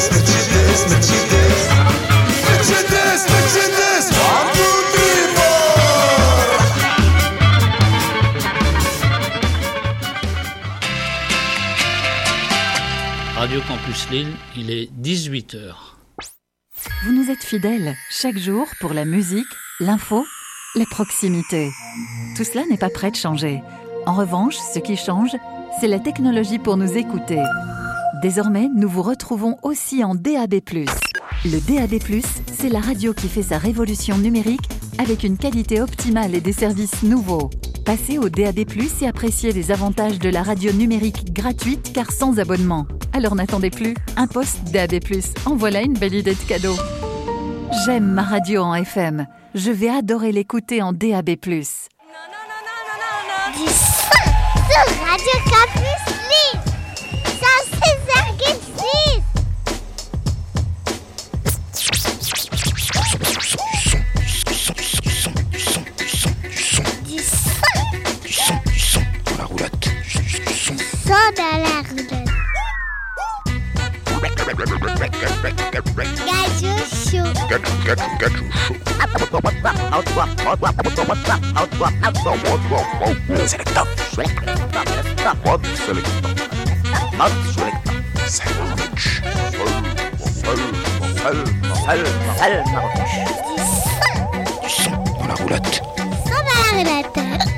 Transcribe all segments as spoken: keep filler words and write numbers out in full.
Mercedes, Mercedes, Mercedes. Mercedes, Mercedes, one, two, three, four. Radio Campus Lille, il est dix-huit heures. Vous nous êtes fidèles chaque jour pour la musique, l'info, les proximités. Tout cela n'est pas prêt de changer. En revanche, ce qui change, c'est la technologie pour nous écouter. Désormais, nous vous retrouvons aussi en D A B plus. Le D A B plus, c'est la radio qui fait sa révolution numérique avec une qualité optimale et des services nouveaux. Passez au D A B plus et appréciez les avantages de la radio numérique gratuite car sans abonnement. Alors n'attendez plus, un poste D A B plus, en voilà une belle idée de cadeau. J'aime ma radio en F M. Je vais adorer l'écouter en D A B plus. Du son sur Radio Campus Lille. Ça, c'est virgule six. Du son. Du son dans la roulotte. Son dans la roulotte. Gajou chaud. Gadou, gadou, gadou chaud. Selecta. Mod selecta. Mod selecta. Sandwich. Sal, sal, sal, sal, Du son dans la roulotte. Son dans la roulotte.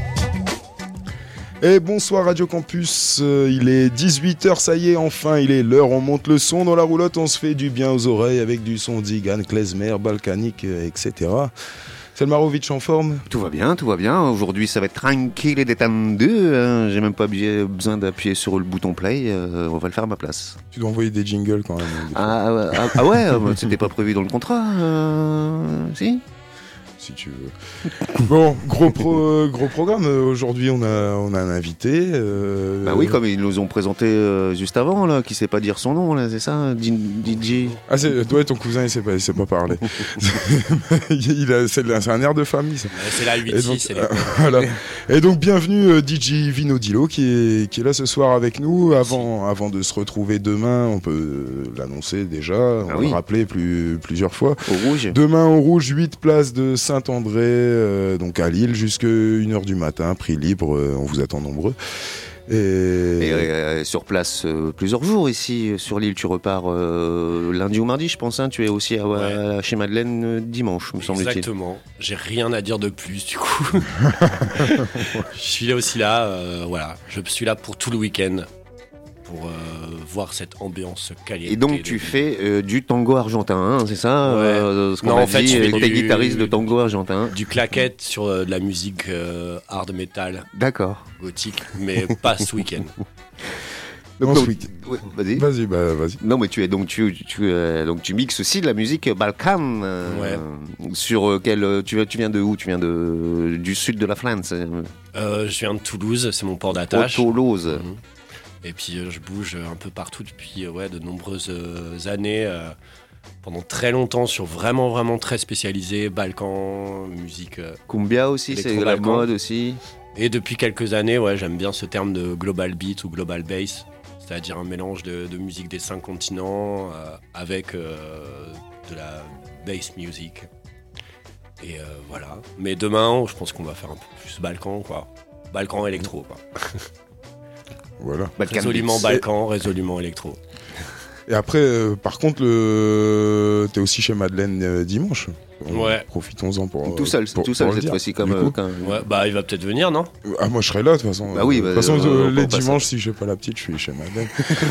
Et bonsoir Radio Campus, euh, il est dix-huit heures, ça y est, enfin il est l'heure, on monte le son dans la roulotte, on se fait du bien aux oreilles avec du son d'Igan, klezmer, balkanique, euh, et cetera. Selmarovic en forme? Tout va bien, tout va bien. Aujourd'hui, ça va être tranquille et détendu. Hein. J'ai même pas besoin d'appuyer sur le bouton play. Euh, on va le faire à ma place. Tu dois envoyer des jingles quand même. Ah, ah, ah ouais, c'était pas prévu dans le contrat. Euh, si Si tu veux. Bon, gros, pro, gros programme. Aujourd'hui, on a, on a un invité. Euh... Bah oui, comme ils nous ont présenté euh, juste avant, là, qui sait pas dire son nom, là, c'est ça, D J. Ah, c'est toi et ton cousin, il sait pas, il sait pas parler. il a, c'est, c'est un air de famille, ça. C'est la huit six. Euh, voilà. Et donc, bienvenue euh, D J Vinodilo qui est, qui est là ce soir avec nous. Avant, avant de se retrouver demain, on peut l'annoncer déjà, on ah va oui. le rappeler plus, plusieurs fois. Au rouge. Demain au rouge, huit places de Saint-André, euh, donc à Lille, jusqu'à une heure du matin, prix libre, euh, on vous attend nombreux. Et, et euh, sur place euh, plusieurs jours ici sur l'île, tu repars euh, lundi ou mardi, je pense. Hein, tu es aussi à, ouais. à, chez Madeleine euh, dimanche, me semble-t-il. Exactement. J'ai rien à dire de plus du coup. Je suis là aussi là. Euh, voilà, je suis là pour tout le week-end. Pour euh, voir cette ambiance caliente. Et donc tu fais euh, du tango argentin, hein, c'est ça? Ouais. euh, ce qu'on Non, a en fait, dit, je fais t'es du... guitariste de tango argentin. Du claquette sur euh, de la musique euh, hard metal. D'accord. Gothique, mais pas ce week-end. donc, donc, week- ouais, vas-y. Vas-y, bah, vas-y. Non, mais tu es donc tu tu euh, donc tu mixes aussi de la musique balkan. Euh, ouais. Sur euh, quel tu tu viens de où? Tu viens de du sud de la France. Euh, je viens de Toulouse, c'est mon port d'attache. Toulouse. Mmh. Et puis euh, je bouge un peu partout depuis euh, ouais, de nombreuses euh, années, euh, pendant très longtemps, sur vraiment vraiment très spécialisé, Balkan, musique. Euh, Cumbia aussi, c'est la mode aussi. Et depuis quelques années, ouais, j'aime bien ce terme de global beat ou global bass, c'est-à-dire un mélange de, de musique des cinq continents euh, avec euh, de la bass music. Et euh, voilà. Mais demain, je pense qu'on va faire un peu plus Balkan, quoi. Balkan électro, quoi. Voilà. Balkan résolument Beats. Balkan, résolument électro. Et après, euh, par contre, le... t'es aussi chez Madeleine euh, dimanche. Ouais. Profitons-en pour. Tout seul, pour, tout seul pour cette fois-ci, comme. Euh, quand... Ouais, bah il va peut-être venir, non? Ah, moi je serai là de toute façon. Bah oui, bah, de toute façon, euh, euh, les passer. dimanches, si j'ai pas la petite, je suis chez Madeleine.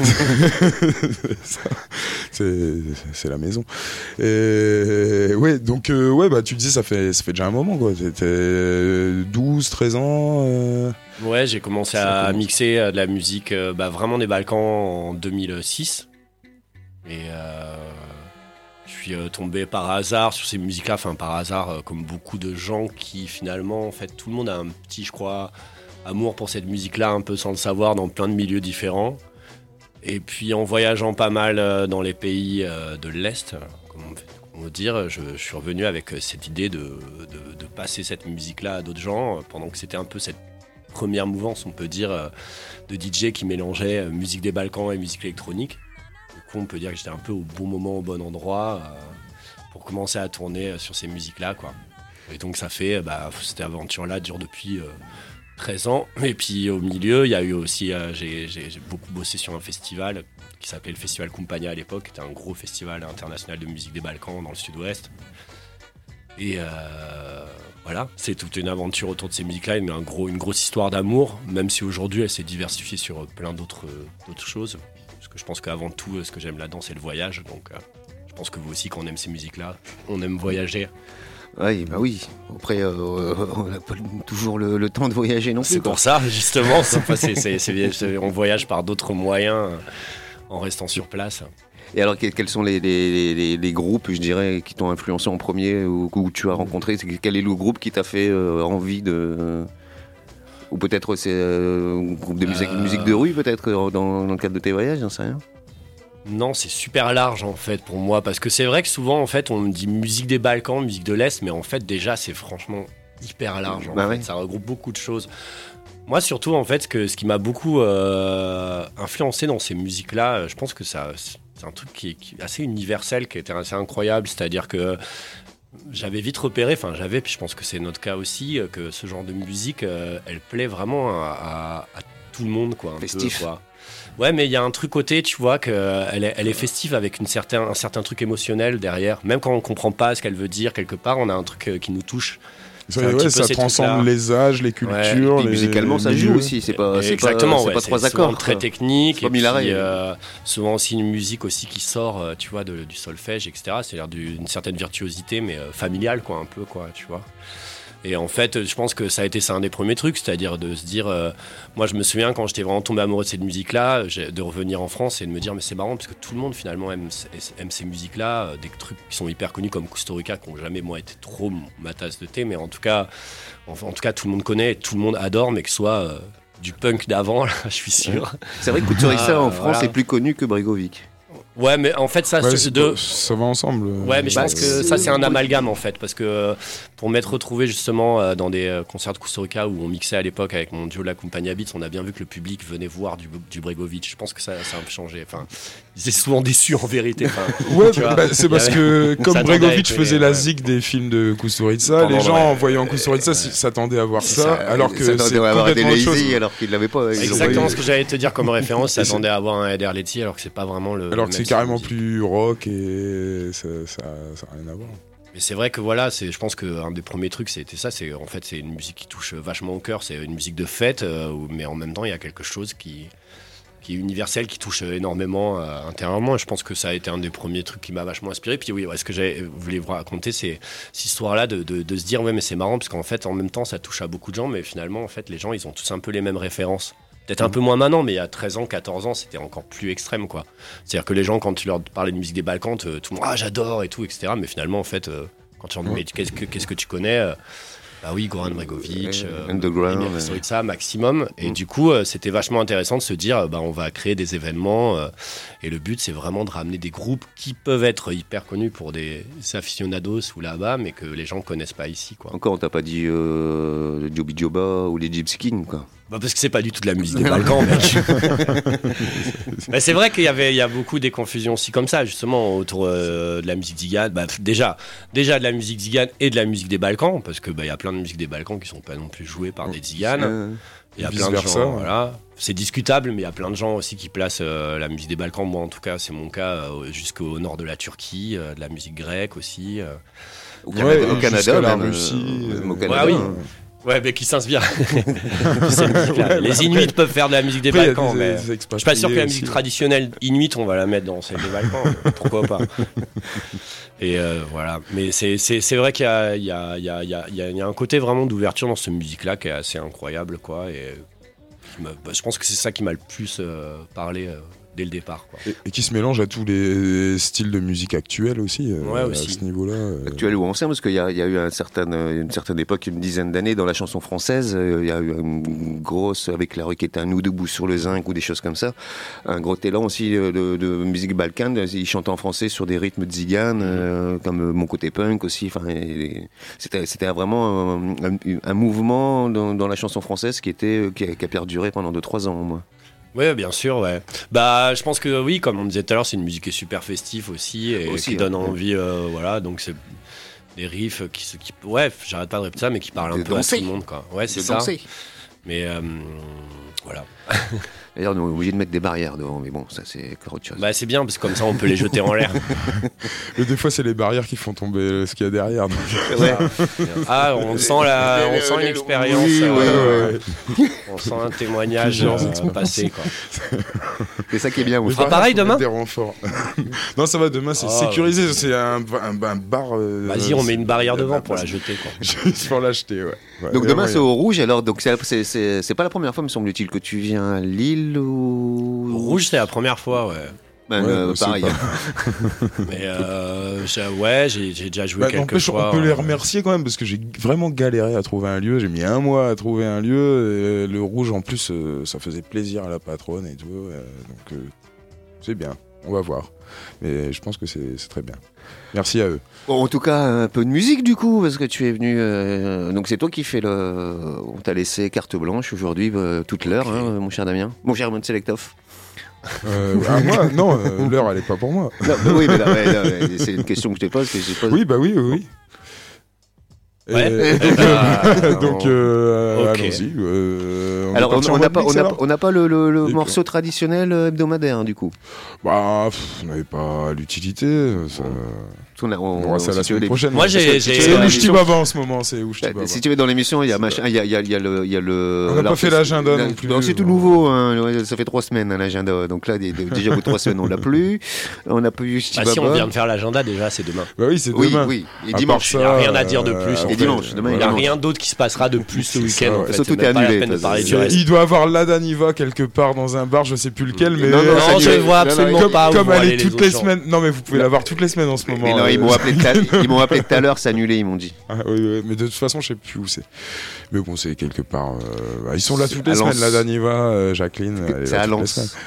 Ça, c'est, c'est la maison. Et ouais, donc, euh, ouais, bah tu disais, ça fait, ça fait déjà un moment, quoi. T'étais douze, treize ans. Euh... Ouais, j'ai commencé ça à commence. mixer euh, de la musique, euh, bah, vraiment des Balkans en deux mille six. Et euh, je suis euh, tombé par hasard sur ces musiques-là, enfin par hasard, euh, comme beaucoup de gens qui finalement, en fait, tout le monde a un petit, je crois, amour pour cette musique-là, un peu sans le savoir, dans plein de milieux différents. Et puis en voyageant pas mal euh, dans les pays euh, de l'Est, comme on veut dire, je, je suis revenu avec cette idée de, de, de passer cette musique-là à d'autres gens, pendant que c'était un peu cette première mouvance, on peut dire, euh, de D J qui mélangeait euh, musique des Balkans et musique électronique. Du coup, on peut dire que j'étais un peu au bon moment, au bon endroit euh, pour commencer à tourner euh, sur ces musiques-là, quoi. Et donc, ça fait, bah, cette aventure-là dure depuis euh, treize ans. Et puis, au milieu, il y a eu aussi, euh, j'ai, j'ai, j'ai beaucoup bossé sur un festival qui s'appelait le Festival Compagna à l'époque, qui était un gros festival international de musique des Balkans dans le sud-ouest. Et euh, voilà, c'est toute une aventure autour de ces musiques-là, mais un gros, une grosse histoire d'amour, même si aujourd'hui elle s'est diversifiée sur plein d'autres, d'autres choses. Parce que je pense qu'avant tout, ce que j'aime là-dedans, c'est le voyage. Donc euh, je pense que vous aussi, quand on aime ces musiques-là, on aime voyager. Oui, bah oui. Après, euh, on n'a pas toujours le, le temps de voyager non plus. C'est pour ça, justement, c'est, c'est, c'est, c'est, c'est, on voyage par d'autres moyens euh, en restant sur place. Et alors, quels sont les, les, les, les groupes, je dirais, qui t'ont influencé en premier ou que tu as rencontré? Quel est le groupe qui t'a fait euh, envie de... Ou peut-être c'est euh, un groupe de musique, euh... musique de rue, peut-être, dans, dans le cadre de tes voyages, j'en sais rien. Non, c'est super large en fait pour moi, parce que c'est vrai que souvent en fait on me dit musique des Balkans, musique de l'Est, mais en fait déjà c'est franchement hyper large, en bah fait. Ouais. Ça regroupe beaucoup de choses. Moi surtout en fait, ce, que, ce qui m'a beaucoup euh, influencé dans ces musiques-là, je pense que ça, c'est un truc qui est, qui est assez universel, qui était assez incroyable, c'est-à-dire que j'avais vite repéré, enfin j'avais, puis je pense que c'est notre cas aussi, que ce genre de musique, euh, elle plaît vraiment à, à, à tout le monde, quoi. Un Festif. peu, quoi. Ouais, mais il y a un truc côté, tu vois, qu'elle est, elle est festive avec une certain, un certain truc émotionnel derrière. Même quand on comprend pas ce qu'elle veut dire quelque part, on a un truc qui nous touche. Ça, ouais, ça transcende les âges, les cultures. Ouais, les, musicalement, ça les joue lieux. aussi. C'est pas, c'est Exactement, pas, c'est ouais, pas c'est trois accords. C'est très technique. C'est pas et puis, Milaré. euh, souvent aussi une musique aussi qui sort, euh, tu vois, de, du solfège, et cetera. C'est-à-dire d'une certaine virtuosité, mais euh, familiale, quoi, un peu, quoi, tu vois. Et en fait, je pense que ça a été ça un des premiers trucs, c'est-à-dire de se dire, euh, moi je me souviens quand j'étais vraiment tombé amoureux de cette musique-là, de revenir en France et de me dire, mais c'est marrant parce que tout le monde finalement aime, aime ces musiques-là, euh, des trucs qui sont hyper connus comme Kusturica, qui n'ont jamais moi été trop ma tasse de thé, mais en tout cas, en, en tout cas tout le monde connaît, tout le monde adore, mais que ce soit euh, du punk d'avant, là, je suis sûr. C'est vrai que Kusturica en Ah, France voilà. est plus connu que Bregovic. Ouais, mais en fait, ça, Ouais, c'est de... ça va ensemble. Ouais, mais je Bah, pense que c'est- ça, c'est un amalgame, en fait, parce que pour m'être retrouvé justement euh, dans des euh, concerts de Kusturica où on mixait à l'époque avec mon duo La Compagnia Beats, on a bien vu que le public venait voir du, du Bregovic. Je pense que ça, ça a changé. Enfin, ils étaient souvent déçus, en vérité. Enfin, Ouais, tu vois, bah, c'est parce il y avait- que comme Ça attendait Bregovic avec faisait les- la ouais. zig des films de Kusturica, Pendant, les gens ouais, en voyant ouais, Kusturica ouais. s'attendaient à voir ça, Ça- alors que ça c'est doit avoir des complètement autre chose. lazy alors qu'il l'avait pas. Ils ont Exactement pas- ce que j'allais te dire comme référence, ça Et c'est- attendait à avoir un Eder Letty, alors que c'est pas vraiment le. Alors le que même c'est carrément style de musique. plus rock et ça ça ça a rien à voir. Mais c'est vrai que voilà, c'est, je pense qu'un des premiers trucs, c'était ça. C'est en fait, c'est une musique qui touche vachement au cœur. C'est une musique de fête, euh, où- mais en même temps, il y a quelque chose qui, qui est universel, qui touche énormément euh, intérieurement. Et je pense que ça a été un des premiers trucs qui m'a vachement inspiré. Puis oui, ouais, ce que j'avais voulu vous raconter, c'est cette histoire-là de, de, de se dire ouais, mais c'est marrant parce qu'en fait, en même temps, ça touche à beaucoup de gens, mais finalement, en fait, les gens, ils ont tous un peu les mêmes références. Peut-être un peu moins maintenant, mais il y a treize ans, quatorze ans, c'était encore plus extrême, quoi. C'est-à-dire que les gens, quand tu leur parlais de musique des Balkans, te- tout le monde, ah, j'adore et tout, et cetera. Mais finalement, en fait, euh, quand tu leur dis, mais qu'est-ce que, qu'est-ce que tu connais euh, Bah oui, Goran Bregovic, euh, Underground, Emir ouais. Kusturica, Maximum. Et Mm. du coup, euh, c'était vachement intéressant de se dire, euh, bah, on va créer des événements. euh, et le but, c'est vraiment de ramener des groupes qui peuvent être hyper connus pour des aficionados ou là-bas, mais que les gens connaissent pas ici, quoi. Encore, on t'a pas dit euh, Joby Joba ou les Gypsy Kings, quoi. Bah parce que c'est pas du tout de la musique des Balkans, mec. Bah c'est vrai qu'il y avait, il y a beaucoup des confusions aussi comme ça, justement, autour euh, de la musique Zigan. Bah, déjà, déjà de la musique Zigan et de la musique des Balkans, parce que bah il y a plein de musiques des Balkans qui sont pas non plus jouées par des Ziganes. Euh, Il y a Vice plein de versa, gens, ouais. voilà. C'est discutable, mais il y a plein de gens aussi qui placent euh, la musique des Balkans. Moi, en tout cas, c'est mon cas, euh, jusqu'au nord de la Turquie, euh, de la musique grecque aussi. euh. Au Ouais, Canada, au jusqu'à Canada la même, Russie, euh, même au euh, Canada. Ouais, oui. hein. Ouais, mais qui s'inspire. Cette musique-là. Ouais, Les bah, Inuits après- peuvent faire de la musique des Après, il y a Balkans, des- mais des je suis pas sûr que la expatriés musique aussi. traditionnelle inuite, on va la mettre dans celle des Balkans. Pourquoi pas. Et euh, voilà. Mais c'est, c'est, c'est vrai qu'il y a, il y, a, il y, a, il y, a, il y a- il y a un côté vraiment d'ouverture dans cette musique-là qui est assez incroyable, quoi. Et qui m'a- bah, je pense que c'est ça qui m'a le plus euh, parlé euh, dès le départ, quoi. Et, et qui se mélange à tous les styles de musique actuels aussi, euh, Ouais, aussi. à ce niveau-là. euh. Actuel ou ancien, parce qu'il y a, il y a eu un certain, une certaine époque, une dizaine d'années, dans la chanson française, euh, il y a eu une grosse, avec la requête Un ou debout sur le zinc ou des choses comme ça, un gros élan aussi euh, de, de musique balkane. Ils chantaient en français sur des rythmes de zigane, euh, comme euh, Mon côté punk aussi. Enfin, et- c'était, c'était vraiment un, un- un mouvement dans, dans la chanson française qui était, qui a, qui a perduré pendant deux trois ans au moins. Ouais, bien sûr, ouais. Bah, je pense que oui, comme on disait tout à l'heure, c'est une musique qui est super festive aussi et Aussi, qui hein. donne envie, euh, voilà. Donc c'est des riffs qui, se- qui, ouais, j'arrête pas de répéter ça, mais qui parlent un De peu danser. à tout le monde, quoi. Ouais, c'est De ça. danser. Mais euh, voilà. D'ailleurs, on est obligé de mettre des barrières devant, mais bon, ça c'est encore autre chose. Bah, c'est bien parce que comme ça, on peut les jeter en l'air. Et des fois, c'est les barrières qui font tomber ce qu'il y a derrière. donc. Ouais. Ah, on sent la, on sent une expérience. Oui, euh, Ouais, ouais. On sent un témoignage Plusieurs euh, expériences. passé, quoi. C'est ça qui est bien. Les Moi. fera barrières, pareil faut demain mettre des renforts. Non, ça va, demain, c'est Ah, sécurisé. C'est un, un, un bar. euh, Vas-y, on met une barrière c'est- devant pour la jeter, quoi. Juste pour l'acheter, ouais. Ouais, Donc ouais, demain ouais. c'est au Rouge, alors donc c'est- c'est c'est- c'est pas la première fois me semble-t-il que tu viens à Lille ou Rouge, c'est la première fois, ouais. Ben, Ouais, euh, bah, c'est pareil. pas- Mais euh, j'ai- ouais, j'ai j'ai déjà joué Bah, quelques n'empêche, fois. on peut les euh, remercier quand même parce que j'ai vraiment galéré à trouver un lieu. J'ai mis un mois à trouver un lieu. Et le Rouge, en plus, euh, ça faisait plaisir à la patronne et tout. euh, donc, euh, c'est bien. On va voir. Mais je pense que c'est c'est très bien. Merci à eux. Bon, en tout cas, un peu de musique du coup, parce que tu es venu. euh, donc c'est toi qui fais le. On t'a laissé carte blanche aujourd'hui, euh, toute l'heure, Ok. hein, mon cher Damien. Mon cher Selectoff. Euh, ah, moi, non, euh, l'heure, elle est pas pour moi. Non, mais oui, mais là, ouais, là, ouais, c'est une question que je te pose. Que je te pose. Oui, bah oui, oui, oui. Ouais. Et- donc, Ah, donc non. euh, Ok. allons-y. euh, on est Alors, on parti en on n'a mode pas, on mix, n'a alors on n'a pas le, le- le D'accord. morceau traditionnel euh, hebdomadaire, hein, du coup. Bah, pff, on n'avait pas l'utilité. Ça... On, a- on- On verra ça si la tu veux, semaine les- prochaine. Moi, j'ai- parce que j'ai- si tu C'est veux dans Ouchti l'émission- Baba en ce moment, c'est Ouchti Baba. Si tu veux dans l'émission, il y a C'est machin, il y a, il y a- il y a le, il y a le. On n'a pas la- fait l'agenda non plus. c'est tout nouveau, hein, ouais, ça fait trois semaines hein, l'agenda. Donc là, des- des- déjà au bout de trois semaines, on l'a plus. On n'a plus eu Ouchti Bah, si on Baba. vient de faire l'agenda, déjà, c'est demain. Bah oui, c'est Oui, demain. oui. Et À dimanche. part Il n'y a ça, rien à dire de plus. euh, en Et fait. dimanche, demain, Il et n'y a dimanche. rien d'autre qui se passera de plus ce C'est week-end. ça, En ouais. fait. Surtout, C'est même t'es pas la annulé, peine de toi, parler c'est- du reste. Il doit avoir la Daniva quelque part dans un bar, je sais plus lequel, mais. Non, non, ça Non, je y est. ne vois Non, non, absolument comme, pas où comme vont elle aller est les toutes autres les gens. semaines. Non, mais vous pouvez l'avoir toutes les semaines en ce moment. Mais non, ils euh, m'ont appelé tout à- ils m'ont appelé tout à l'heure, c'est annulé, ils m'ont dit. Ah, oui, oui, mais de toute façon, je sais plus où c'est. Mais bon, c'est quelque part. euh, Ils sont là C'est toutes les à semaines, Lens. la Daniva, euh, Jacqueline. elle est C'est là à toutes les Lens.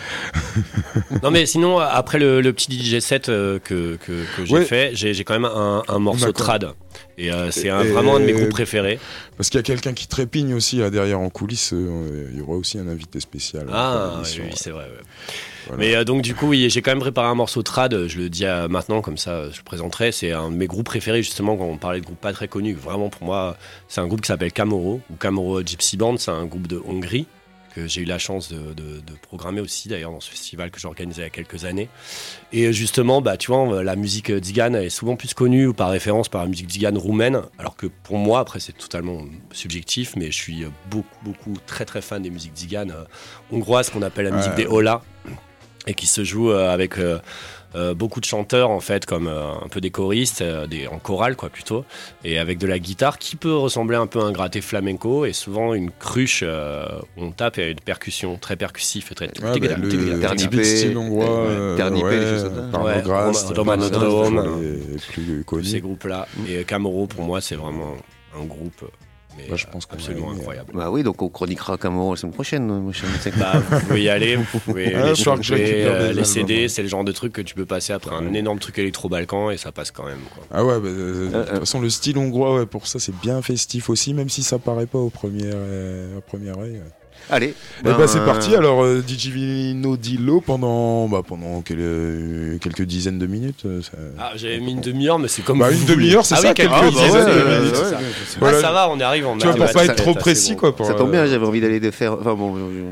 semaines. Non, mais sinon, après le, le petit D J set euh, que, que, que j'ai Ouais. fait, j'ai j'ai quand même un, un morceau D'accord. trad. Et euh, c'est Et- un- vraiment un de mes et- groupes préférés. Parce qu'il y a quelqu'un qui trépigne aussi là derrière en coulisses. euh, Il y aura aussi un invité spécial. euh, pour Ah, l'émission, oui, ouais. c'est vrai. ouais. Voilà. Mais euh, donc, du coup, oui, j'ai quand même préparé un morceau trad. Je le dis à- maintenant, comme ça, euh, je le présenterai. C'est un de mes groupes préférés, justement, quand on parlait de groupes pas très connus. Vraiment, pour moi, c'est un groupe qui s'appelle Camoro, ou Camoro Gypsy Band. C'est un groupe de Hongrie que j'ai eu la chance de, de- de programmer aussi, d'ailleurs, dans ce festival que j'organisais il y a quelques années. Et justement, bah, tu vois, la musique tzigane est souvent plus connue par référence par la musique tzigane roumaine, alors que pour moi, après, c'est totalement subjectif, mais je suis beaucoup, beaucoup, très, très fan des musiques tziganes euh, hongroises, qu'on appelle la musique Ouais. des hola, et qui se joue euh, avec euh, euh, beaucoup de chanteurs, en fait, comme euh, un peu des choristes, euh, des, en chorale, quoi, plutôt, et avec de la guitare qui peut ressembler un peu à un gratté flamenco, et souvent une cruche euh, où on tape et une percussion très percussif et très... Ouais, bah, le Ternipé, typique style hongrois, ouais, euh, Ternipé, ouais, les choses comme ça. Parno Ouais, Grast, Roman- Parno Romanodrome, Grast, les plus ces connus. groupes-là. Et Camoro, pour moi, c'est vraiment un groupe mais, Bah, je pense qu'on absolument va aimer, incroyable. Bah oui, donc on chroniquera Camaro la semaine prochaine, mon cher Mitsek. Bah, vous pouvez y aller, vous pouvez Ah, les, je crois que je écouter, récupère euh, des les C D, albums. c'est le genre de truc que tu peux passer après un Ouais. énorme truc électro-balkan et ça passe quand même. Quoi. Ah ouais, bah, euh, de Euh, toute façon, le style hongrois, ouais, pour ça, c'est bien festif aussi, même si ça paraît pas au premier, euh, au premier œil. Allez. Eh bah, c'est parti, alors euh, Digivino Dillo pendant, bah, pendant quel- euh, quelques dizaines de minutes. euh, ça- Ah, j'avais mis une demi-heure, mais c'est comme Bah, vous une voulez. demi-heure, c'est ah ça, oui, quelques quelques dizaines dizaines de de minutes, minutes. c'est ça. Voilà. Ah, ça va, on arrive en Tu vois, pour pas mathématiques, être trop c'est précis, bon. quoi. Pour, Ça tombe euh, bien, j'avais envie d'aller de faire. Enfin bon.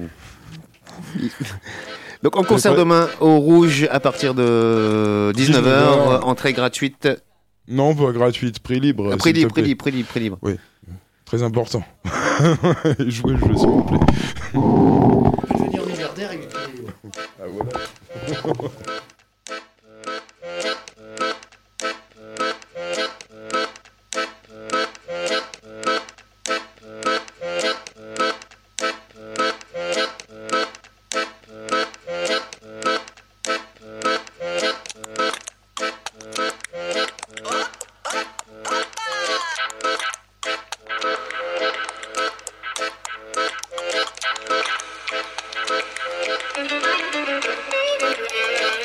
je- Donc en concert quoi demain au Rouge à partir de dix-neuf heures, dix-neuf heures. entrée gratuite. Non, pas gratuite, prix libre. Prix s'il libre, te prix plaît. libre, prix libre, prix libre. Très important. Jouez le jeu, s'il vous plaît. venir milliardaire et Ah, voilà. Thank you.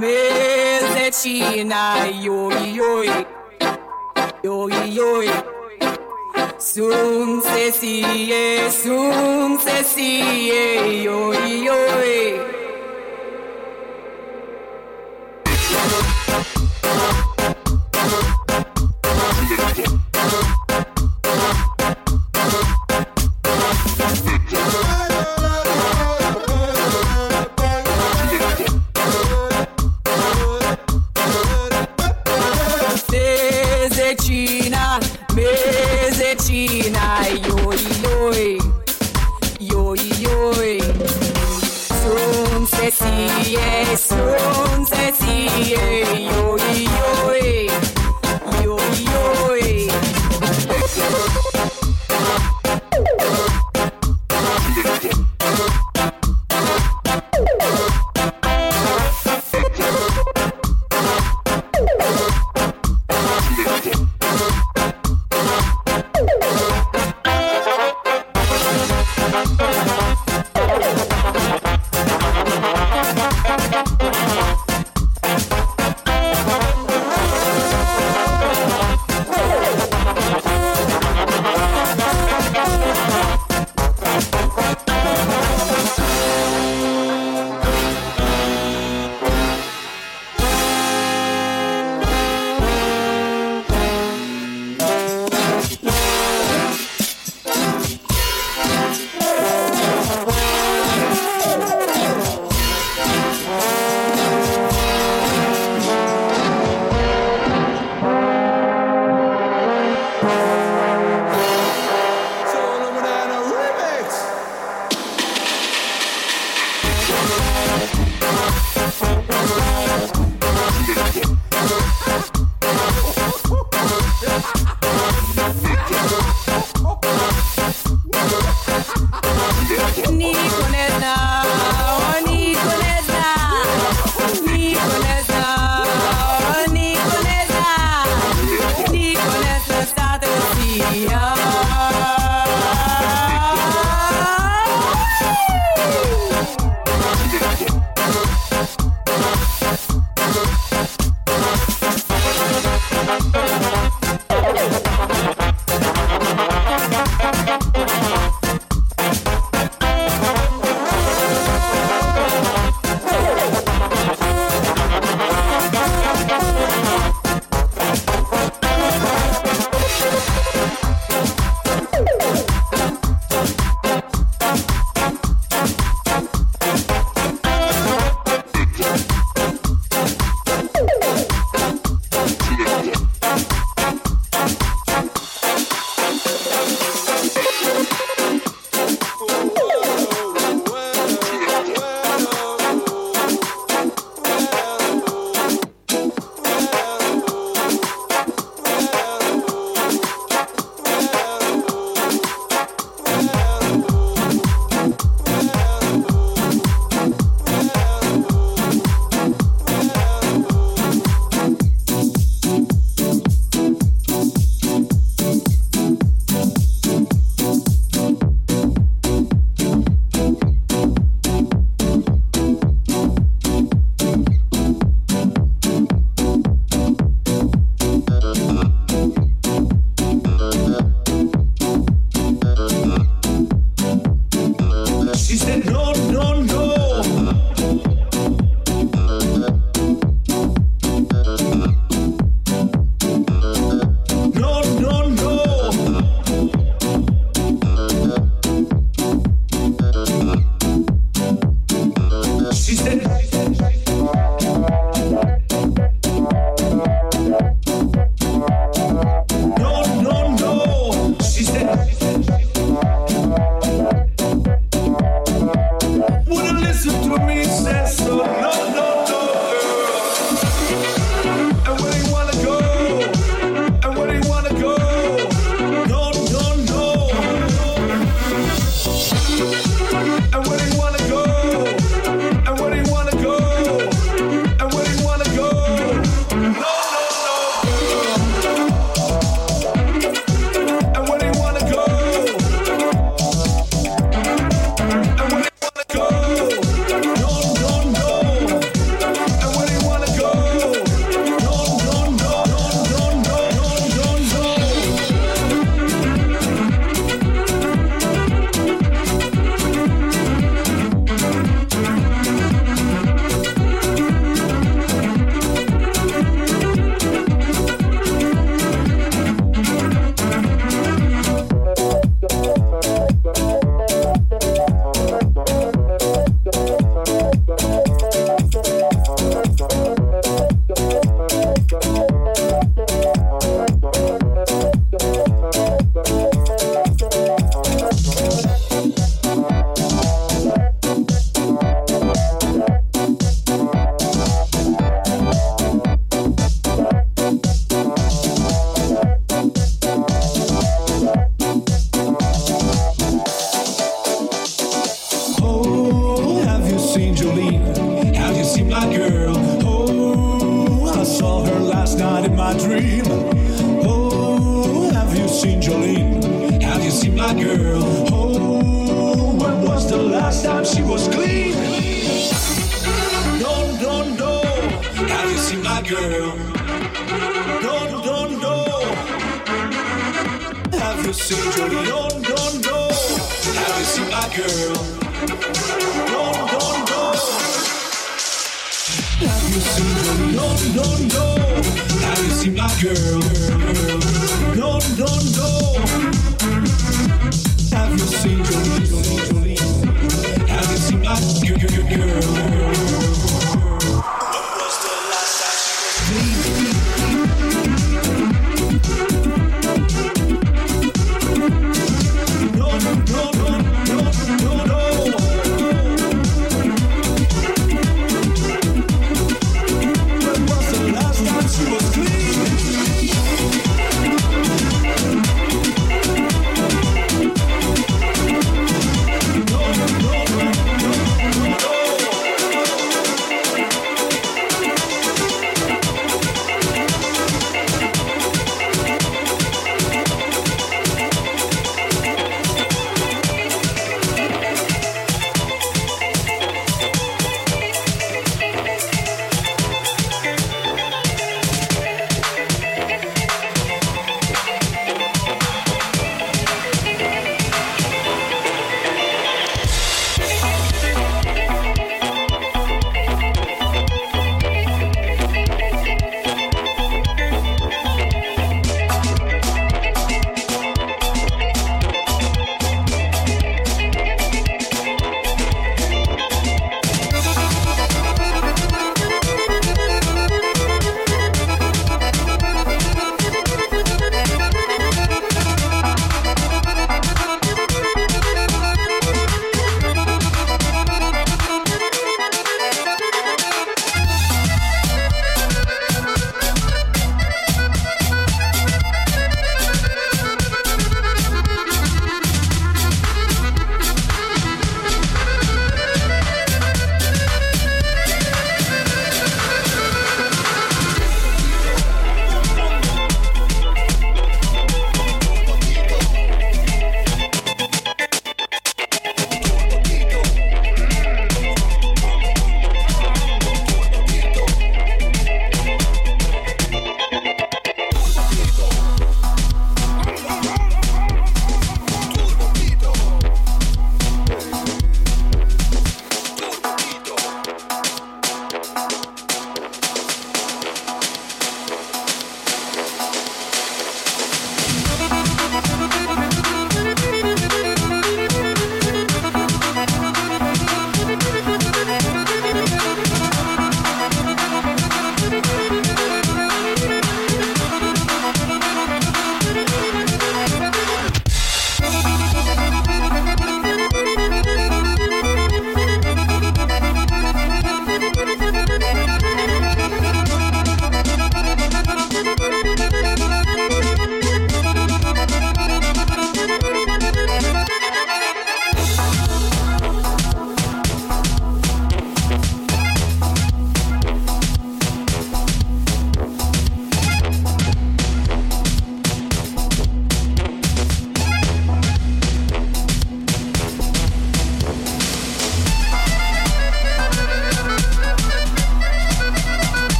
Mezecina, yoi yoi, yoi yoi. Sun se sie, sun se sie, yoi yoi. Mezecina, mezecina, yoi yoi, yoi yoi. Sun se sie, sun se sie, yoi yoi, yoi yoi. my dream. Oh, have you seen Jolene? Have you seen my girl? Oh, when was the last time she was clean? Don't, don't, don't. Have you seen my girl? Don't, don't, don't. Have you seen Jolene? Don't, don't, don't. Have you seen my girl? Don't, don't, don't. Have you seen Jolene? Don't, don't, don't. Have you seen my girl? Don't, don't, don't. Have you seen Jolene? Jolene, Jolene? Have you seen my girl? girl? When was the last time she was clean?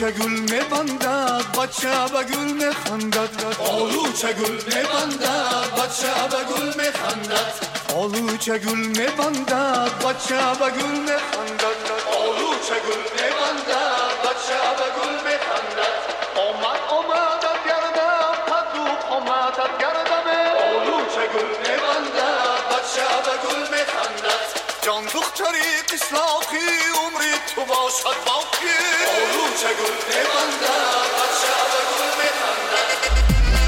آلوچه گل میبندد بچه به گل میخندد آلوچه گل میبندد بچه به گل میخندد آلوچه گل میبندد بچه به گل میخندد آلوچه گل میبندد بچه به گل میخندد آمد آمدت گردم پدو آمدت گردم آلوچه گل میبندد بچه به گل میخندد جان دختری قشلاقی عمری تو باشد باقی آلوچه گل میبندد بچه به گل میخندد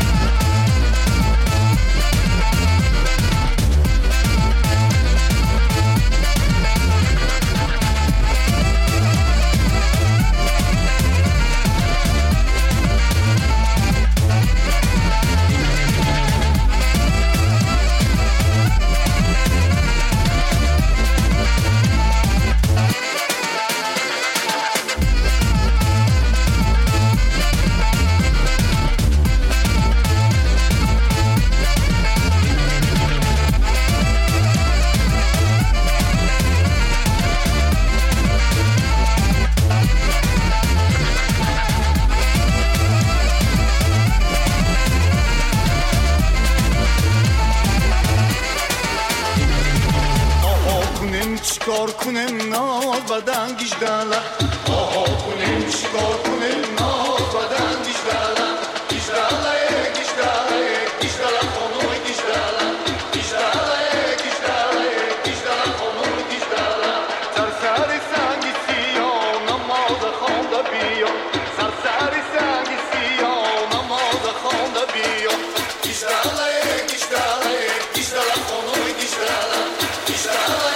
چیکار کنیم ناز بدن گیجداله آها کنیم چیکار کنیم ناز بدن گیجداله گیجداله گیجداله گیجداله خانوم گیجداله گیجداله گیجداله گیجداله خانوم گیجداله سرسری سنگی سیاه نماز خونده بیا سرسری سنگی سیاه نماز خونده بیا گیجداله گیجداله گیجداله خانوم گیجداله گیجداله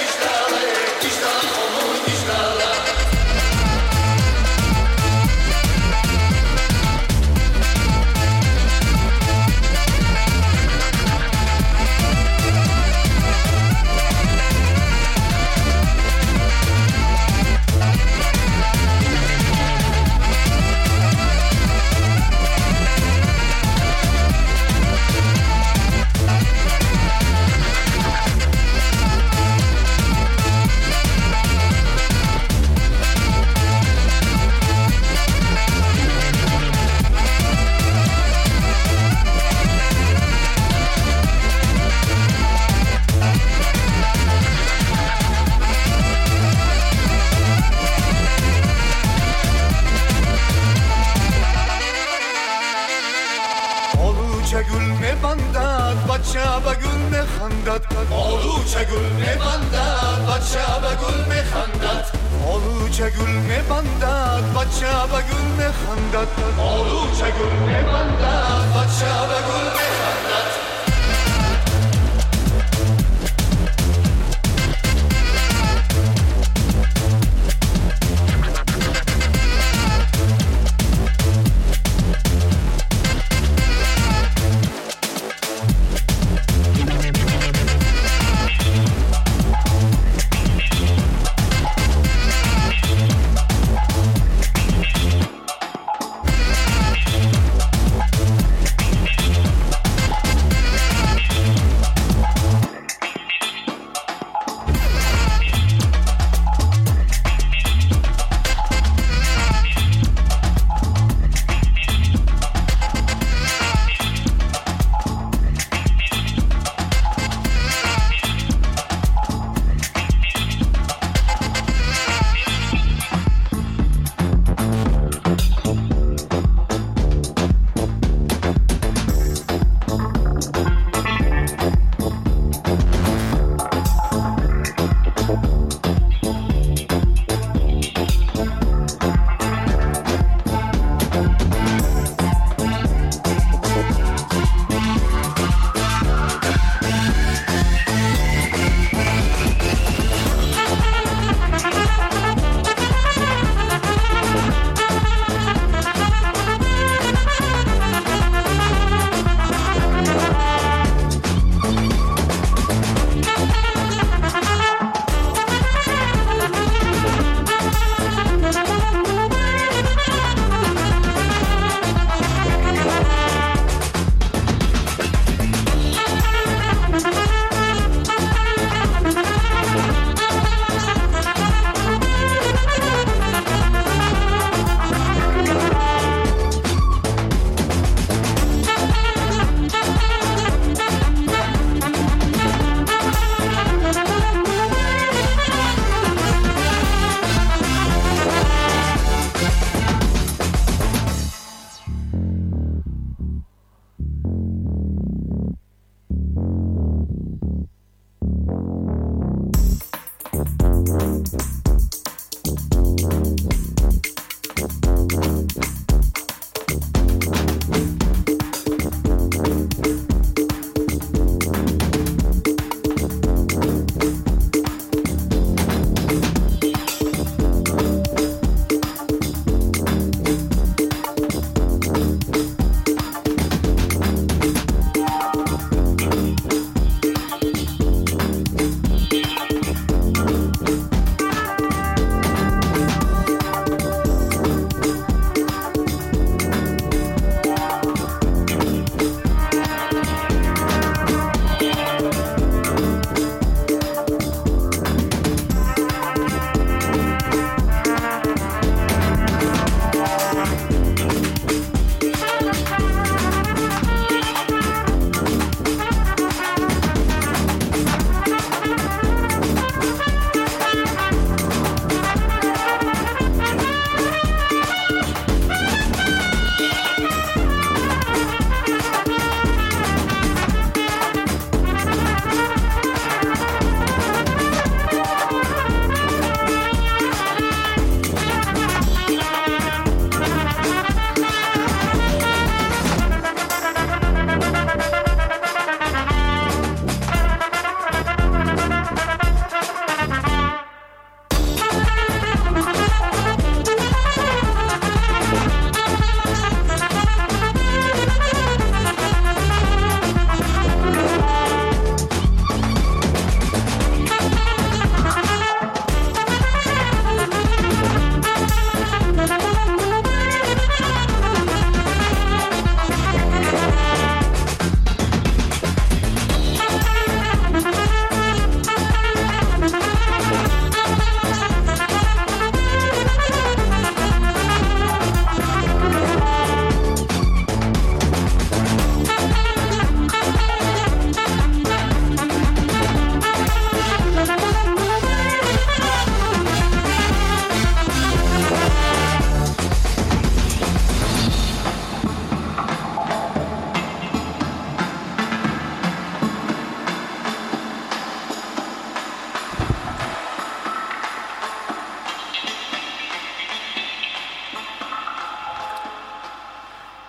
آلوچه گل میبندد بچه به گل میخندد آلوچه گل میبندد بچه به گل میخندد آلوچه گل میبندد بچه به گل میخندد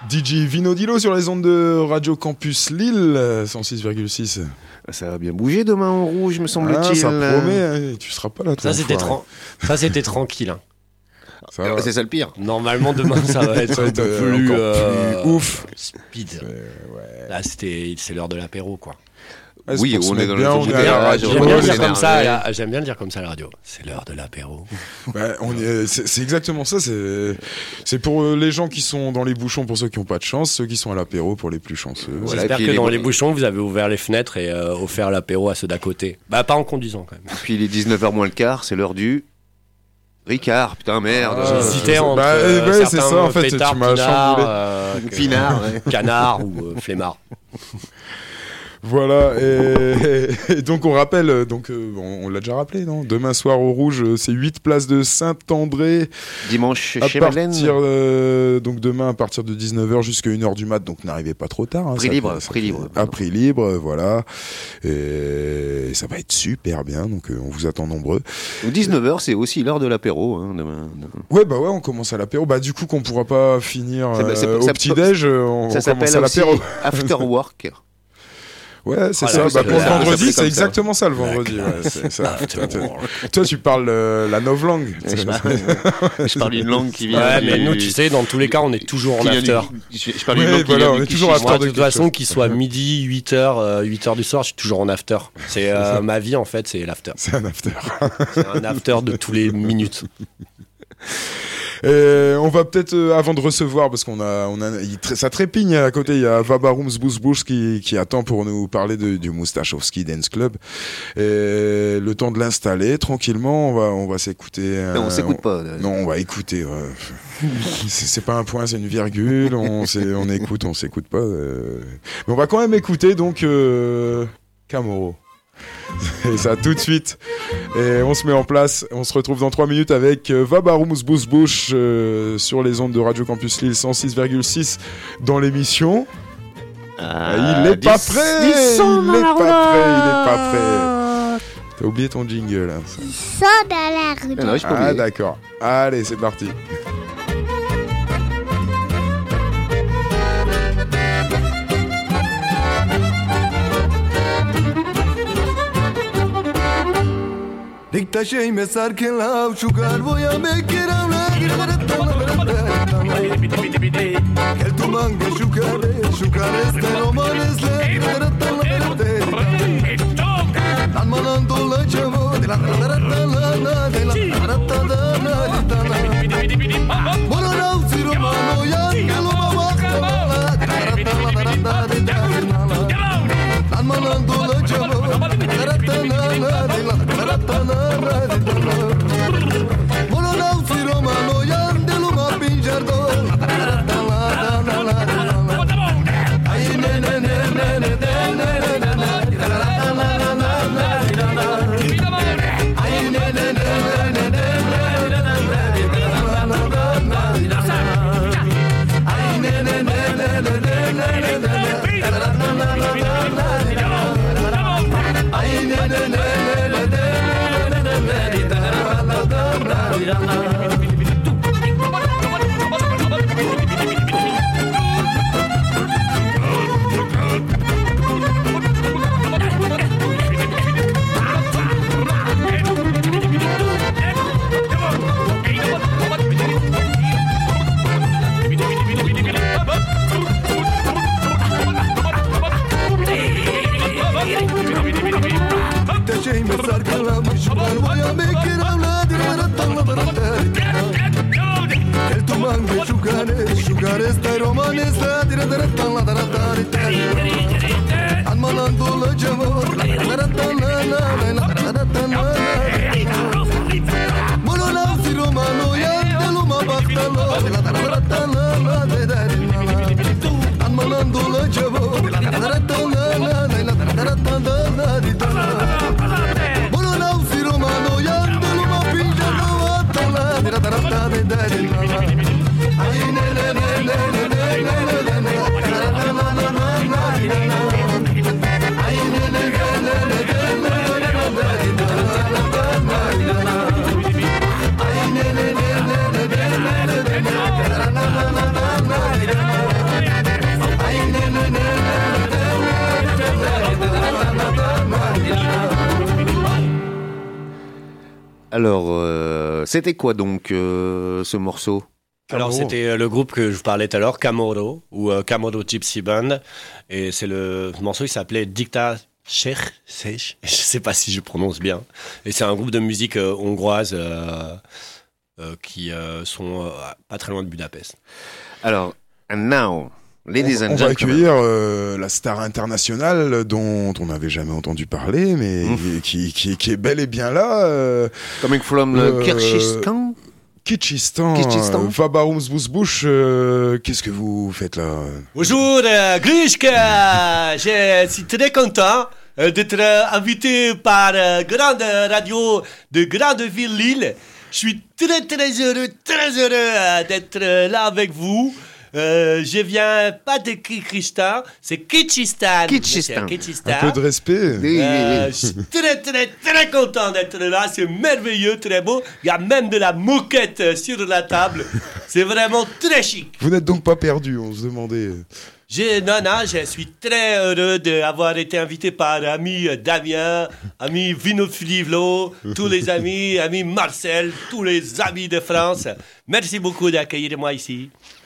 D J Vinodilo sur les ondes de Radio Campus Lille, cent six virgule six. Ça va bien bouger demain en rouge, me semble-t-il. Ah, ça promet, hein, tu seras pas là. Ça, c'était, tra- ça, c'était tranquille. Hein. Ça ah, c'est ça le pire. Normalement, demain, ça va être, ça va être un peu plus, euh, plus ouf. Speed. Ouais. Là, c'était, c'est l'heure de l'apéro, quoi. Ah, oui, on est dans bien, le on est est à J'aime bien, dire comme ça, la, j'aime bien le dire comme ça à la radio. C'est l'heure de l'apéro. Bah, on est, c'est, c'est exactement ça. C'est, c'est pour les gens qui sont dans les bouchons, pour ceux qui n'ont pas de chance, ceux qui sont à l'apéro pour les plus chanceux. Voilà, j'espère que les dans les bouchons, vous avez ouvert les fenêtres et euh, offert l'apéro à ceux d'à côté. Bah, pas en conduisant quand même. Puis il est dix-neuf heures moins le quart, c'est l'heure du Ricard, putain merde. Ah, J'hésitais entre bah, euh, ouais, certains c'est ça, en fait, pétards, tu m'as pinard, chamboulé. euh, Pinard, ouais. Canard ou euh, flemmard. Voilà, et, et donc on rappelle, donc euh, on, on l'a déjà rappelé, non ? Demain soir au Rouge, c'est huit places de Saint-André. Dimanche à chez partir, Madeleine. Euh, donc demain à partir de dix-neuf heures jusqu'à une heure du mat, donc n'arrivez pas trop tard. Hein, prix ça libre, fait, ça prix fait, libre. À prix libre, voilà. Et, et ça va être super bien, donc euh, on vous attend nombreux. dix-neuf heures, c'est aussi l'heure de l'apéro. Hein, demain, demain. Ouais, bah ouais, on commence à l'apéro. Bah du coup qu'on pourra pas finir euh, c'est, c'est, au ça, petit-déj, on, ça on s'appelle commence à l'apéro. After work. Ouais, c'est voilà, ça. Bah, pour le vendredi, c'est ça. exactement ça le vendredi. Ouais, c'est ça. toi, toi, toi, tu parles euh, la novlangue. Je parle, je parle une langue qui vient. Ouais, du... mais nous, tu sais, dans tous les cas, on est toujours en after. Du... Je, je parle ouais, une langue voilà, qui on vient est du toujours after. Moi, de de toute façon, qu'il soit midi, huit heures, euh, huit heures du soir, je suis toujours en after. C'est euh, ma vie, en fait, c'est l'after. C'est un after. C'est un after de tous les minutes. Et on va peut-être, euh, avant de recevoir, parce qu'on a, on a, il, ça trépigne à côté, il y a Vabarums Bousbouche qui, qui attend pour nous parler de, du Moustachowski Dance Club. Et le temps de l'installer, tranquillement, on va, on va s'écouter. Un, non, on s'écoute on, pas. Non, on va écouter. Ouais. c'est, c'est pas un point, c'est une virgule. On, c'est, on écoute, on s'écoute pas. Euh. Mais on va quand même écouter, donc, euh, Camoro. Et ça tout de suite. Et on se met en place. On se retrouve dans trois minutes avec euh, Vabarums Bousbouche euh, sur les ondes de Radio Campus Lille cent six virgule six dans l'émission. Ah, il est pas prêt. Il est pas prêt. Il est pas prêt. T'as oublié ton jingle. Là. Ils sont dans la rue. Ah, non, je peux Ah oublier. d'accord. Allez, c'est parti. Dikta şey mesarken lav şukar voya mekiram la Kel tu mange şukare şukare steno manesle Lan manan dola çamo de la ratatana de la ratatana Bora nav siro mano ya gelo mawakta Lan manan dola çamo ratatana de la ratatana Bora nav siro mano ya gelo ma pinjardo Ay ne ne ne ne ne ne Şey mesar kalamış var voya mekiram la El tu mange şukare şukare sta romanes la Anmalan dola camo Molo la si romano ya deluma baktalo Anmalan dola camo Molo la si romano ya deluma pinjano atala Ay ne ne ne ne ne ne ne Ay ne ne ne ne ne Alors, euh, c'était quoi donc euh, ce morceau? Alors c'était le groupe que je vous parlais tout à l'heure, Camoro, ou euh, Camoro Gypsy Band, et c'est le morceau qui s'appelait Dikta Sheikh, Sheikh, je sais pas si je prononce bien, et c'est un groupe de musique euh, hongroise euh, euh, qui euh, sont euh, pas très loin de Budapest. Alors, and now, ladies on, and on gentlemen. va accueillir euh, la star internationale dont on n'avait jamais entendu parler, mais mmh. qui, qui, qui est bel et bien là. Euh, Coming from le euh, Kyrgyzstan. Kitschistan, Kitschistan. Fabarumsbusbush, euh, qu'est-ce que vous faites là? Bonjour, euh, Grishka, je suis très content euh, d'être euh, invité par euh, grande radio de grande ville Lille. Je suis très très heureux, très heureux euh, d'être euh, là avec vous. Euh, je viens pas de Kyrgyzstan, c'est Kitschistan. Kitschistan. Kitschistan. Un peu de respect. Euh, je suis très très très content d'être là, c'est merveilleux, très beau. Il y a même de la moquette sur la table. C'est vraiment très chic. Vous n'êtes donc pas perdu, on se demandait. Je, non, non, je suis très heureux d'avoir été invité par ami Damien, ami Vino Filivlo, tous les amis, ami Marcel, tous les amis de France. Merci beaucoup d'accueillir moi ici.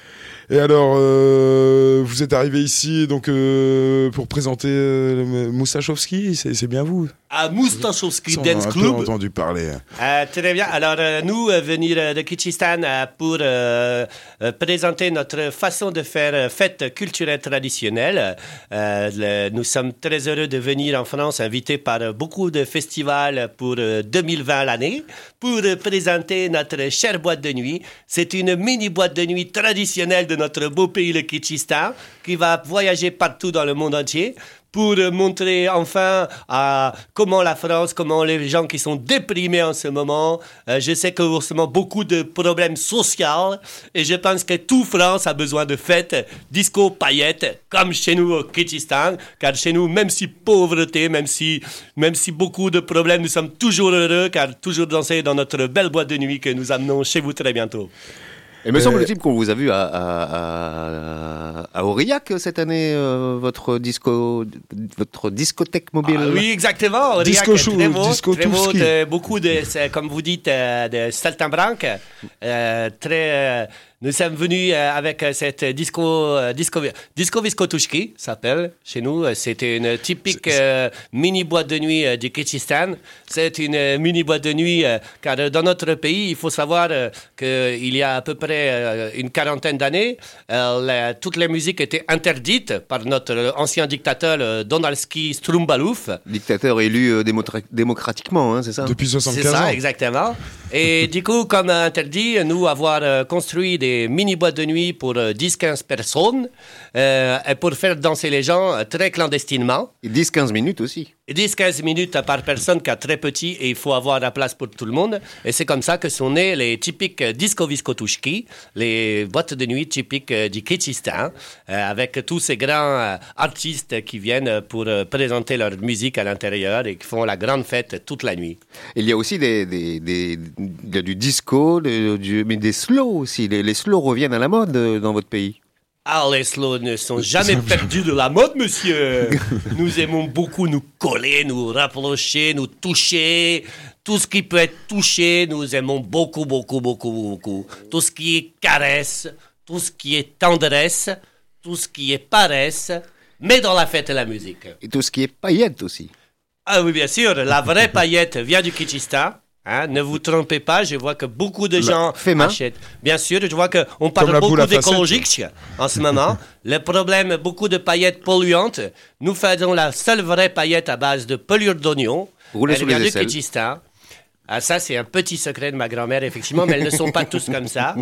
Et alors, euh, vous êtes arrivé ici donc euh, pour présenter euh, Moustachowski, c'est, c'est bien vous? À Moustachowski Dance Club. Club. On a entendu parler. Euh, très bien. Alors, euh, nous, euh, venir euh, de Kitschistan euh, pour euh, euh, présenter notre façon de faire euh, fête culturelle traditionnelle. Euh, le, nous sommes très heureux de venir en France, invités par euh, beaucoup de festivals pour euh, deux mille vingt l'année, pour euh, présenter notre chère boîte de nuit. C'est une mini boîte de nuit traditionnelle de notre beau pays, le Kitschistan, qui va voyager partout dans le monde entier pour montrer enfin à comment la France, comment les gens qui sont déprimés en ce moment. Euh, je sais que forcément beaucoup de problèmes sociaux et je pense que toute France a besoin de fêtes, disco, paillettes, comme chez nous au Kitschistan, car chez nous, même si pauvreté, même si, même si beaucoup de problèmes, nous sommes toujours heureux, car toujours danser dans notre belle boîte de nuit que nous amenons chez vous très bientôt. Et me semble-t-il qu'on vous a vu à, à, à, à Aurillac cette année, euh, votre disco, votre discothèque mobile. Ah, oui, exactement. Aurillac, disco chou, très beau, disco très beau, Touski. de, beaucoup de, comme vous dites, de saltimbanque. Euh, très. Euh, Nous sommes venus avec cette disco, disco, disco Viskotushki, s'appelle chez nous. C'était une typique euh, mini boîte de nuit euh, du Kitschistan. C'est une euh, mini boîte de nuit, euh, car dans notre pays, il faut savoir euh, qu'il y a à peu près euh, une quarantaine d'années, euh, la, toutes les musiques étaient interdites par notre ancien dictateur euh, Donalski Strumbalouf. Dictateur élu euh, démotra- démocratiquement, hein, c'est ça? Depuis soixante-quinze ans. C'est ça, exactement. Et du coup, comme interdit, nous avoir euh, construit des mini-boîtes de nuit pour euh, dix à quinze personnes euh, et pour faire danser les gens euh, très clandestinement. Et dix à quinze minutes aussi. dix à quinze minutes par personne, car très petit, et il faut avoir la place pour tout le monde. Et c'est comme ça que sont nés les typiques disco viskotushki, les boîtes de nuit typiques euh, du Kitschistan, euh, avec tous ces grands euh, artistes qui viennent pour euh, présenter leur musique à l'intérieur et qui font la grande fête toute la nuit. Il y a aussi des, des, des, des du disco, des, du, mais des slow aussi. Les, les slow reviennent à la mode euh, dans votre pays. Ah, les slows ne sont jamais perdus de la mode, monsieur. Nous aimons beaucoup nous coller, nous rapprocher, nous toucher. Tout ce qui peut être touché, nous aimons beaucoup, beaucoup, beaucoup, beaucoup. Tout ce qui est caresse, tout ce qui est tendresse, tout ce qui est paresse, mais dans la fête et la musique. Et tout ce qui est paillettes aussi. Ah oui, bien sûr, la vraie paillette vient du Kitschistan. Hein, ne vous trompez pas, je vois que beaucoup de gens Fémin. achètent. Bien sûr, je vois qu'on parle beaucoup d'écologique en ce moment. Le problème, beaucoup de paillettes polluantes. Nous faisons la seule vraie paillette à base de pelure d'oignon. Roulée sous les du aisselles. Kitschistan. Ah, ça, c'est un petit secret de ma grand-mère, effectivement, mais elles ne sont pas tous comme ça.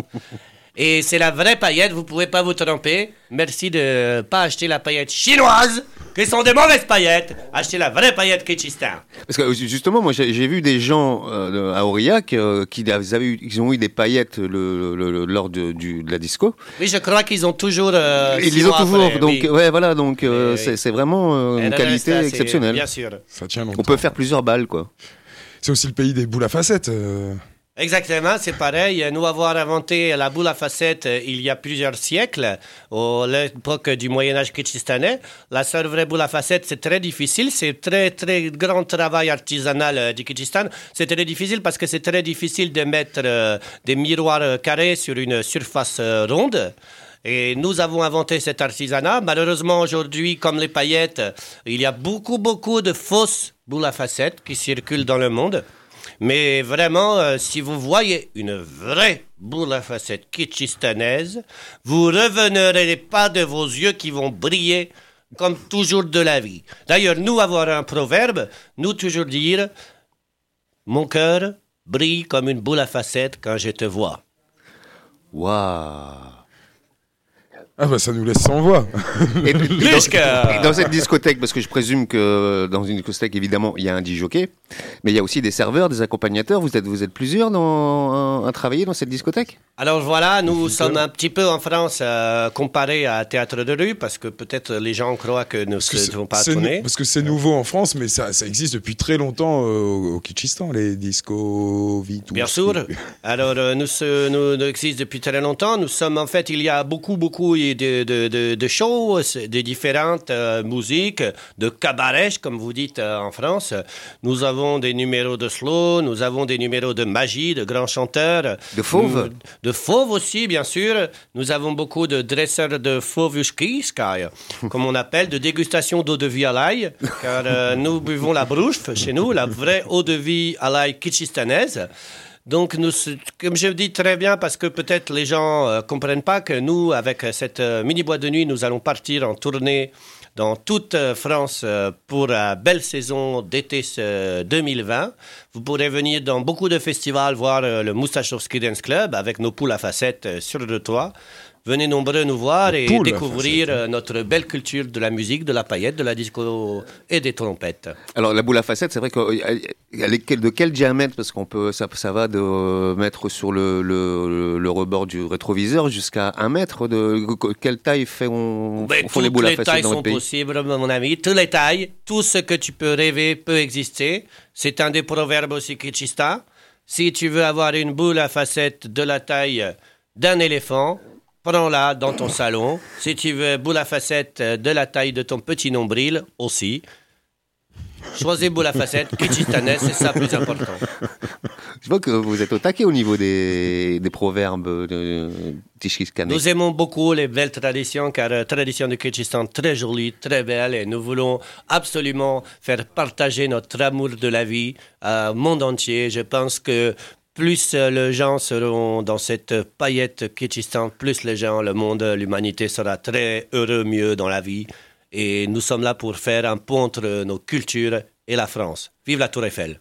Et c'est la vraie paillette, vous ne pouvez pas vous tromper. Merci de ne pas acheter la paillette chinoise, qui sont des mauvaises paillettes. Achetez la vraie paillette Kitschistan. Parce que justement, moi j'ai, j'ai vu des gens euh, à Aurillac euh, qui avaient eu, ils ont eu des paillettes le, le, le, lors de, du, de la disco. Oui, je crois qu'ils ont toujours. Euh, ils les ont toujours. après, donc oui. ouais, voilà, donc euh, oui, c'est, oui. c'est vraiment euh, une qualité reste, exceptionnelle. Bien sûr. Ça tient longtemps. On peut faire plusieurs balles, quoi. C'est aussi le pays des boules à facettes. Euh... Exactement, c'est pareil. Nous avons inventé la boule à facettes il y a plusieurs siècles, à l'époque du Moyen-Âge kitchistanais. La seule vraie boule à facettes, c'est très difficile. C'est très, très grand travail artisanal du Kitchistan. C'est très difficile parce que c'est très difficile de mettre euh, des miroirs carrés sur une surface euh, ronde. Et nous avons inventé cet artisanat. Malheureusement, aujourd'hui, comme les paillettes, il y a beaucoup, beaucoup de fausses boules à facettes qui circulent dans le monde. Mais vraiment, euh, si vous voyez une vraie boule à facettes kitchistanaise, vous ne reviendrez pas de vos yeux qui vont briller comme toujours de la vie. D'ailleurs, nous avons un proverbe, nous toujours dire « Mon cœur brille comme une boule à facettes quand je te vois. » Waouh. Ah bah ça nous laisse sans voix. Et, puis, dans, et dans cette discothèque, parce que je présume que dans une discothèque, évidemment, il y a un disjockey, mais il y a aussi des serveurs, des accompagnateurs. Vous êtes, vous êtes plusieurs dans, à travailler dans cette discothèque ? Alors voilà, nous sommes un petit peu en France euh, comparés à Théâtre de rue, parce que peut-être les gens croient que nous ne sommes pas tournés. Parce que c'est nouveau en France, mais ça, ça existe depuis très longtemps euh, au, au Kitchistan, les discos, vie, tout. Bien sûr. Alors euh, nous, ce, nous, nous existons depuis très longtemps. Nous sommes en fait, il y a beaucoup, beaucoup de, de, de, de shows, de différentes euh, musiques, de cabarets, comme vous dites euh, en France. Nous avons des numéros de slow, nous avons des numéros de magie, de grands chanteurs. De fauves. Nous, de fauves aussi, bien sûr. Nous avons beaucoup de dresseurs de fauvushki, comme on appelle, de dégustation d'eau de vie à l'ail, car euh, nous buvons la brouche chez nous, la vraie eau de vie à l'ail kitchistanaise. Donc, nous, comme je dis très bien, parce que peut-être les gens ne euh, comprennent pas que nous, avec cette euh, mini-boîte de nuit, nous allons partir en tournée dans toute euh, France euh, pour la belle saison d'été euh, deux mille vingt. Vous pourrez venir dans beaucoup de festivals voir euh, le Moustachowski Dance Club avec nos poules à facettes euh, sur le toit. Venez nombreux nous voir et découvrir euh, notre belle culture de la musique, de la paillette, de la disco et des trompettes. Alors la boule à facettes, c'est vrai qu'elle est de quel diamètre ? Parce qu'on peut, ça, ça va de mettre sur le, le, le rebord du rétroviseur jusqu'à un mètre. De quelle taille fait on, ben, font les boules à facettes dans votre pays ? Toutes les tailles sont possibles, mon ami. Toutes les tailles, tout ce que tu peux rêver peut exister. C'est un des proverbes aussi kitchistan. Si tu veux avoir une boule à facettes de la taille d'un éléphant, prends-la dans ton salon. Si tu veux boule à facettes de la taille de ton petit nombril, aussi. Choisis boule à facettes, kitchistanaise, c'est ça le plus important. Je vois que vous êtes au taquet au niveau des, des proverbes de Kitchistan. Nous aimons beaucoup les belles traditions, car la tradition du Kitchistan très jolie, très belle, et nous voulons absolument faire partager notre amour de la vie au monde entier. Je pense que plus les gens seront dans cette paillette Kitchistan, plus les gens, le monde, l'humanité sera très heureux, mieux dans la vie. Et nous sommes là pour faire un pont entre nos cultures et la France. Vive la Tour Eiffel!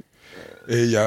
Et il y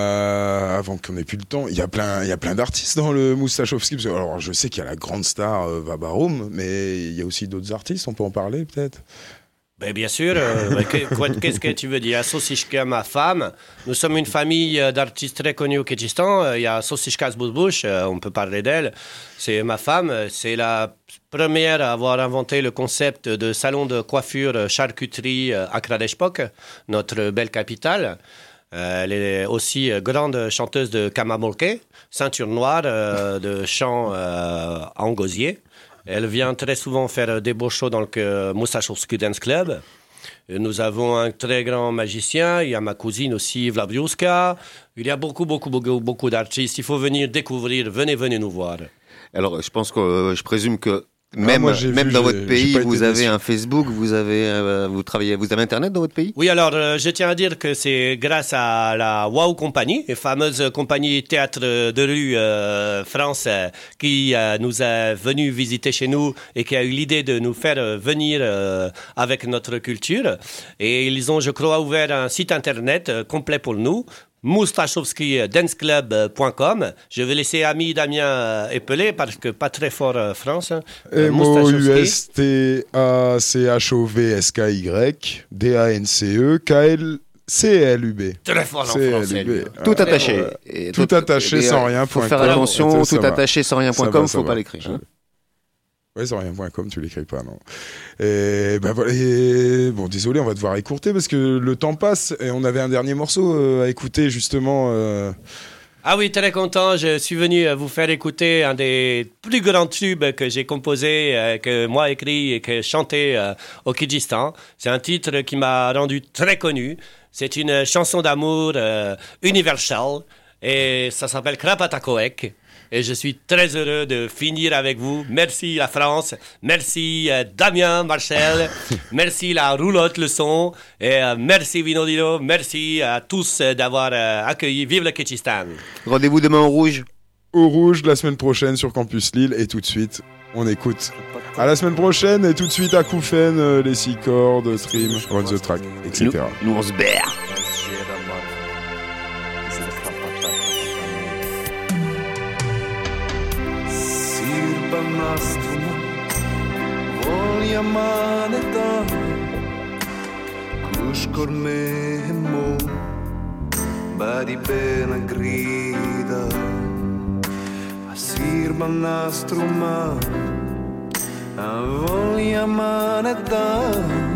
a, avant qu'on ait plus le temps, il y a plein, il y a plein d'artistes dans le Moustachowski. Alors je sais qu'il y a la grande star euh, Vabaroum, mais il y a aussi d'autres artistes, on peut en parler peut-être? Ben, bien sûr, euh, qu'est-ce que tu veux dire? Sossishka, ma femme, nous sommes une famille d'artistes très connus au Kitchistan. Il y a Sossishka Zbouzbouch, on peut parler d'elle. C'est ma femme, c'est la première à avoir inventé le concept de salon de coiffure charcuterie à Kradeshpok, notre belle capitale. Elle est aussi grande chanteuse de kamamolke, ceinture noire de chant en gosier. Elle vient très souvent faire des beaux shows dans le Moustachowski Dance Club. Nous avons un très grand magicien. Il y a ma cousine aussi, Vlabriuska. Il y a beaucoup, beaucoup, beaucoup, beaucoup d'artistes. Il faut venir découvrir. Venez, venez nous voir. Alors, je pense que euh, je présume que même, ah, moi, même vu, dans votre pays, vous avez déçu. Un Facebook, vous avez, euh, vous travaillez, vous avez Internet dans votre pays? Oui, alors euh, je tiens à dire que c'est grâce à la Wow Company, la fameuse compagnie théâtre de rue euh, France, euh, qui euh, nous a venu visiter chez nous et qui a eu l'idée de nous faire euh, venir euh, avec notre culture. Et ils ont, je crois, ouvert un site Internet euh, complet pour nous. moustachowski dance club point com. Je vais laisser ami Damien épeler parce que pas très fort euh, France. M O U S T A C H O V S K Y D A N C E K L C L U B. Très fort en français. Tout attaché. Et tout, tout attaché sans rien. Faut faire attention, tout attaché sans rien point com, faut pas l'écrire. Hein. Ouais, sans rien point com, tu l'écris pas, non. Et ben voilà. Et bon, désolé, on va devoir écourter parce que le temps passe et on avait un dernier morceau euh, à écouter justement. Euh... Ah oui, très content. Je suis venu vous faire écouter un des plus grands tubes que j'ai composé, euh, que moi écrit et que chanté euh, au Kyrgyzstan. C'est un titre qui m'a rendu très connu. C'est une chanson d'amour euh, universelle et ça s'appelle Krapatakoek. Et je suis très heureux de finir avec vous. Merci la France, merci euh, Damien, Marcel, merci la roulotte, le son, et euh, merci Vinodilo, merci à tous euh, d'avoir euh, accueilli. Vive le Kyrgyzstan. Rendez-vous demain au Rouge. Au Rouge, la semaine prochaine sur Campus Lille. Et tout de suite, on écoute. À la semaine prochaine, et tout de suite à Koufen, euh, les six cordes, Stream, Run the Track, et cetera. Nous, nous on se berre. Volja maneta Kuskor memo Badi bena grida Sirba nastruma Volja maneta